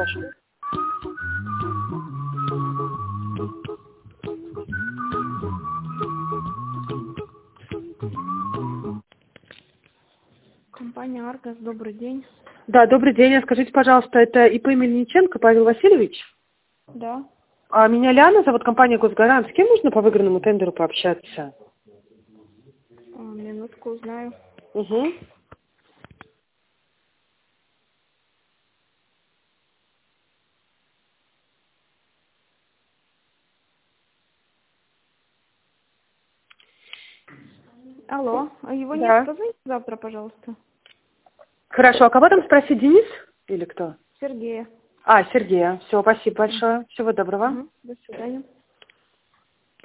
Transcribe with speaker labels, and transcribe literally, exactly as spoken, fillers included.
Speaker 1: Хорошо.
Speaker 2: Компания «Аргос», добрый день.
Speaker 1: Да, добрый день. А скажите, пожалуйста, это ИП Мельниченко Павел Васильевич?
Speaker 2: Да.
Speaker 1: А меня Лиана зовут, компания «Госгарант». С кем нужно по выигранному тендеру пообщаться?
Speaker 2: А, минутку, узнаю.
Speaker 1: Угу.
Speaker 2: Алло, а его
Speaker 1: Да.
Speaker 2: нет, позвоните завтра, пожалуйста.
Speaker 1: Хорошо. А кого там спросить, Денис или кто?
Speaker 2: Сергея.
Speaker 1: А, Сергея. Все, спасибо большое. Всего доброго.
Speaker 2: Угу. До свидания.